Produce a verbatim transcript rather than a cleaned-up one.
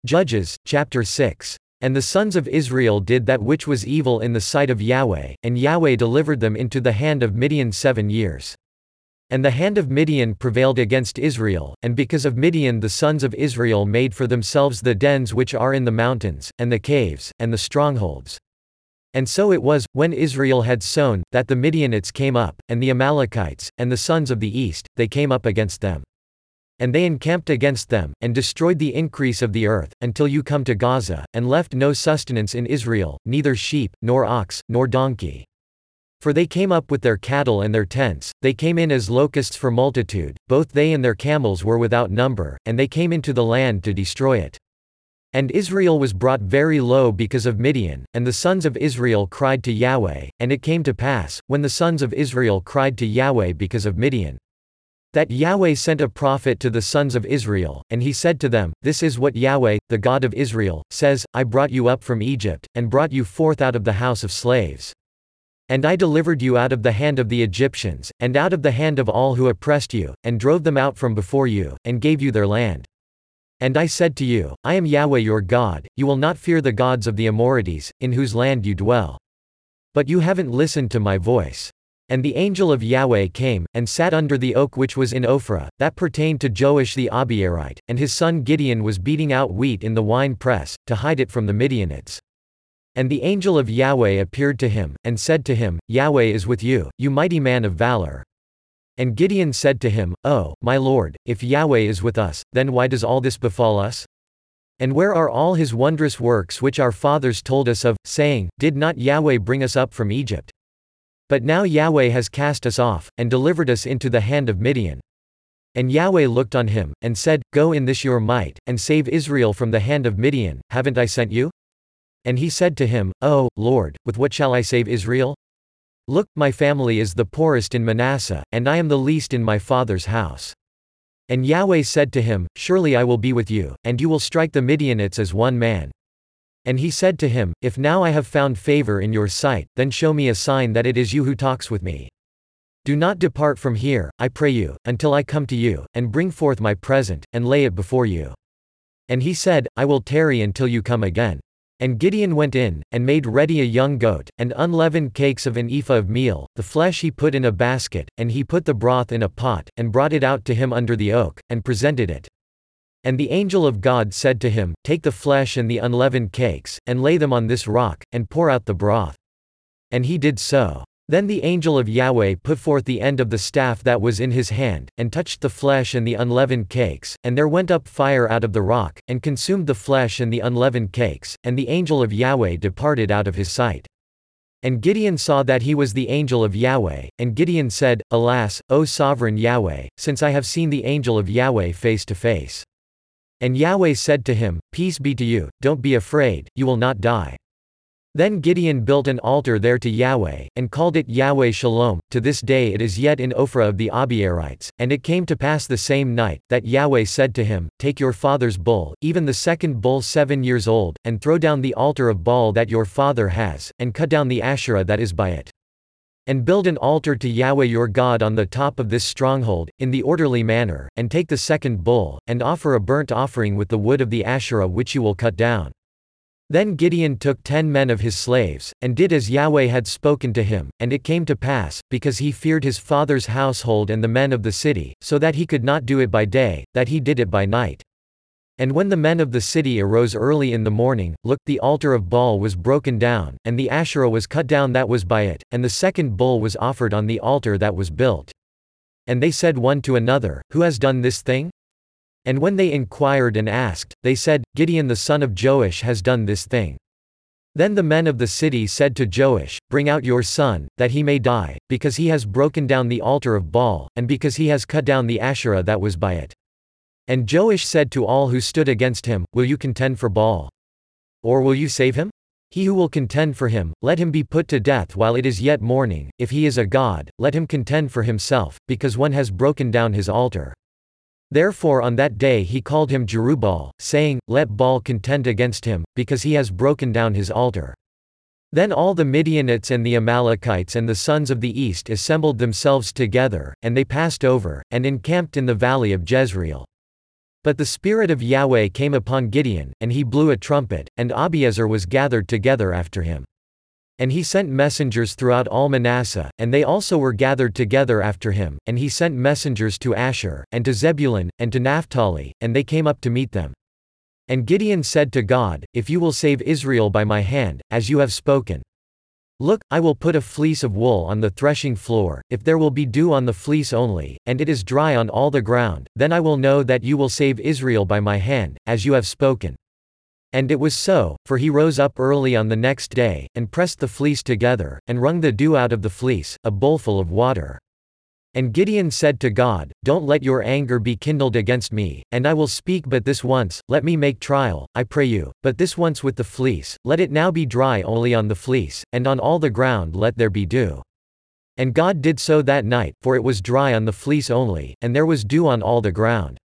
Judges, chapter six. And the sons of Israel did that which was evil in the sight of Yahweh, and Yahweh delivered them into the hand of Midian seven years. And the hand of Midian prevailed against Israel, and because of Midian the sons of Israel made for themselves the dens which are in the mountains, and the caves, and the strongholds. And so it was, when Israel had sown, that the Midianites came up, and the Amalekites, and the sons of the east, they came up against them. And they encamped against them, and destroyed the increase of the earth, until you come to Gaza, and left no sustenance in Israel, neither sheep, nor ox, nor donkey. For they came up with their cattle and their tents, they came in as locusts for multitude, both they and their camels were without number, and they came into the land to destroy it. And Israel was brought very low because of Midian, and the sons of Israel cried to Yahweh, and it came to pass, when the sons of Israel cried to Yahweh because of Midian, that Yahweh sent a prophet to the sons of Israel, and he said to them, This is what Yahweh, the God of Israel, says, I brought you up from Egypt, and brought you forth out of the house of slaves. And I delivered you out of the hand of the Egyptians, and out of the hand of all who oppressed you, and drove them out from before you, and gave you their land. And I said to you, I am Yahweh your God, you will not fear the gods of the Amorites, in whose land you dwell. But you haven't listened to my voice. And the angel of Yahweh came, and sat under the oak which was in Ophrah, that pertained to Joash the Abiezrite, and his son Gideon was beating out wheat in the wine press, to hide it from the Midianites. And the angel of Yahweh appeared to him, and said to him, Yahweh is with you, you mighty man of valor. And Gideon said to him, Oh, my Lord, if Yahweh is with us, then why does all this befall us? And where are all his wondrous works which our fathers told us of, saying, Did not Yahweh bring us up from Egypt? But now Yahweh has cast us off, and delivered us into the hand of Midian. And Yahweh looked on him, and said, Go in this your might, and save Israel from the hand of Midian, haven't I sent you? And he said to him, Oh, Lord, with what shall I save Israel? Look, my family is the poorest in Manasseh, and I am the least in my father's house. And Yahweh said to him, Surely I will be with you, and you will strike the Midianites as one man. And he said to him, If now I have found favor in your sight, then show me a sign that it is you who talks with me. Do not depart from here, I pray you, until I come to you, and bring forth my present, and lay it before you. And he said, I will tarry until you come again. And Gideon went in, and made ready a young goat, and unleavened cakes of an ephah of meal, the flesh he put in a basket, and he put the broth in a pot, and brought it out to him under the oak, and presented it. And the angel of God said to him, Take the flesh and the unleavened cakes, and lay them on this rock, and pour out the broth. And he did so. Then the angel of Yahweh put forth the end of the staff that was in his hand, and touched the flesh and the unleavened cakes, and there went up fire out of the rock, and consumed the flesh and the unleavened cakes, and the angel of Yahweh departed out of his sight. And Gideon saw that he was the angel of Yahweh, and Gideon said, Alas, O sovereign Yahweh, since I have seen the angel of Yahweh face to face. And Yahweh said to him, Peace be to you, don't be afraid, you will not die. Then Gideon built an altar there to Yahweh, and called it Yahweh Shalom. To this day it is yet in Ophrah of the Abiezrites. And it came to pass the same night, that Yahweh said to him, Take your father's bull, even the second bull seven years old, and throw down the altar of Baal that your father has, and cut down the Asherah that is by it. And build an altar to Yahweh your God on the top of this stronghold, in the orderly manner, and take the second bull, and offer a burnt offering with the wood of the Asherah which you will cut down. Then Gideon took ten men of his slaves, and did as Yahweh had spoken to him, and it came to pass, because he feared his father's household and the men of the city, so that he could not do it by day, that he did it by night. And when the men of the city arose early in the morning, look, the altar of Baal was broken down, and the Asherah was cut down that was by it, and the second bull was offered on the altar that was built. And they said one to another, Who has done this thing? And when they inquired and asked, they said, Gideon the son of Joash has done this thing. Then the men of the city said to Joash, Bring out your son, that he may die, because he has broken down the altar of Baal, and because he has cut down the Asherah that was by it. And Joash said to all who stood against him, Will you contend for Baal? Or will you save him? He who will contend for him, let him be put to death while it is yet morning. If he is a god, let him contend for himself, because one has broken down his altar. Therefore on that day he called him Jerubbaal, saying, Let Baal contend against him, because he has broken down his altar. Then all the Midianites and the Amalekites and the sons of the east assembled themselves together, and they passed over, and encamped in the valley of Jezreel. But the Spirit of Yahweh came upon Gideon, and he blew a trumpet, and Abiezer was gathered together after him. And he sent messengers throughout all Manasseh, and they also were gathered together after him, and he sent messengers to Asher, and to Zebulun, and to Naphtali, and they came up to meet them. And Gideon said to God, If you will save Israel by my hand, as you have spoken. Look, I will put a fleece of wool on the threshing floor, if there will be dew on the fleece only, and it is dry on all the ground, then I will know that you will save Israel by my hand, as you have spoken. And it was so, for he rose up early on the next day, and pressed the fleece together, and wrung the dew out of the fleece, a bowlful of water. And Gideon said to God, Don't let your anger be kindled against me, and I will speak but this once, let me make trial, I pray you, but this once with the fleece, let it now be dry only on the fleece, and on all the ground let there be dew. And God did so that night, for it was dry on the fleece only, and there was dew on all the ground.